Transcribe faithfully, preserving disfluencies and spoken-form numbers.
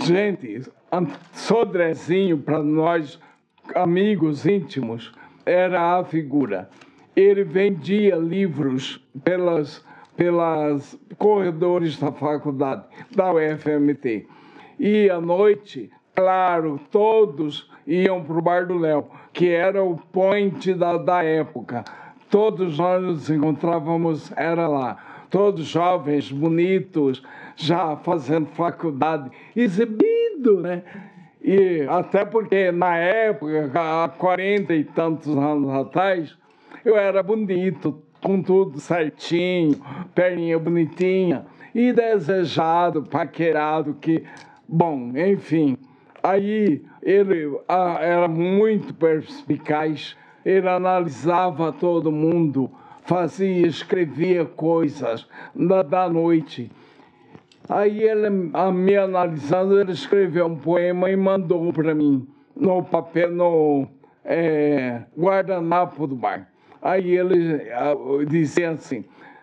Gente, Sodrezinho, para nós, amigos íntimos, era a figura. Ele vendia livros pelas, pelas corredores da faculdade, da U F M T. E à noite, claro, todos iam para o Bar do Léo, que era o point da, da época. Todos nós nos encontrávamos, era lá. Todos jovens, bonitos, já fazendo faculdade, exibido, né? E até porque, na época, há quarenta e tantos anos atrás, eu era bonito, com tudo certinho, perninha bonitinha, e desejado, paquerado, que... Bom, enfim, aí ele ah, era muito perspicaz, ele analisava todo mundo, fazia, escrevia coisas da, da noite. Aí ele, a me analisando, ele escreveu um poema e mandou para mim, no papel, no é, guardanapo do bar. Aí ele dizia assim,